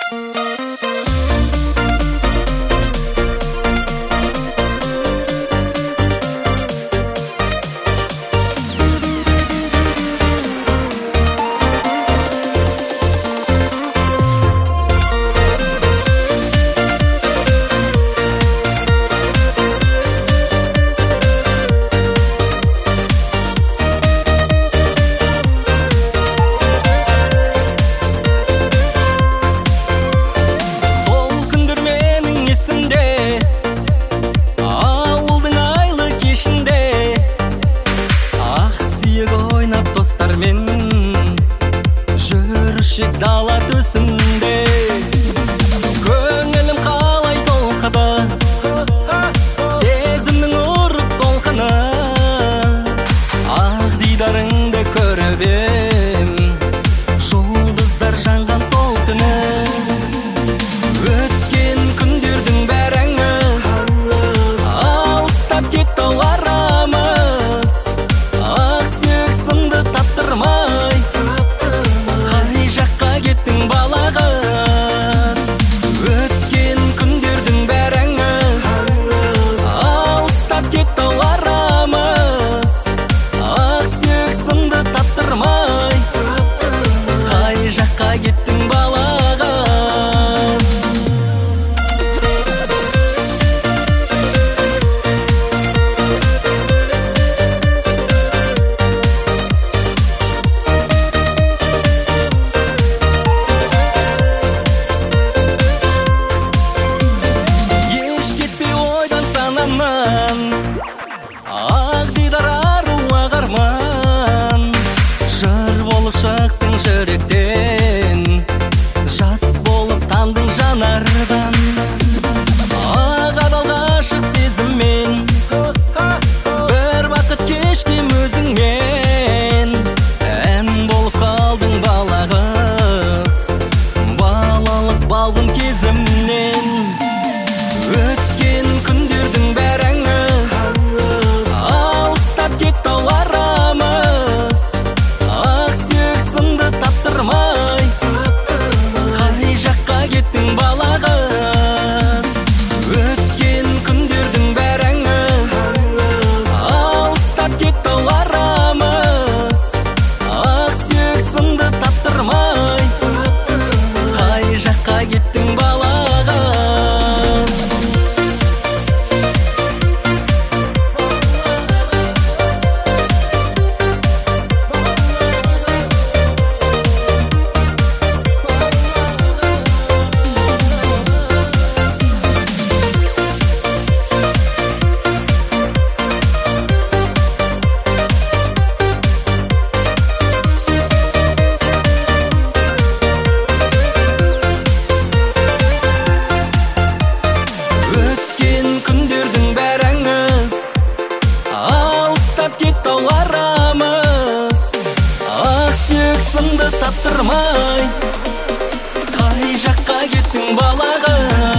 Дала төсінде көңілім қалай толқыды, сезімнің ұрып толқыны. Ақ дидарыңды көріп ем, жұлдыздар жанған сол түні. Өткен күндердің бәрі аңыз, алыстап кетті арамыз. Ақ сүйек сынды таптырмай, кеттің балағыз. Өткен күндердің бәрі аңыз, алыстап кетті арамыз. Ақ сүйек сынды таптырмай, қай жаққа кеттің балағыз. Ақ дидар аруға қарман, жыр болып шықтың жүректен, жас болып тандың жанардан. Ақ адал ғашық сезіммен, бір бақыт кешкем өзіңмен. Ән болып қалдың балағыз, балалық балғын кезімнен. Өткен күндердің бәрі аңыз, алыстап кетті арамыз. Ақ сүйек сынды таптырмай, қай жаққа кеттің балағыз. Өткен күндердің бәрі аңыз, алыстап кетті арамыз. Ақ сүйек сынды таптырмай, қай жаққа кеттің балағыз. Кетті арамыз, ақ сүйек сынды таптырмай, қай жаққа кеттің балағыз.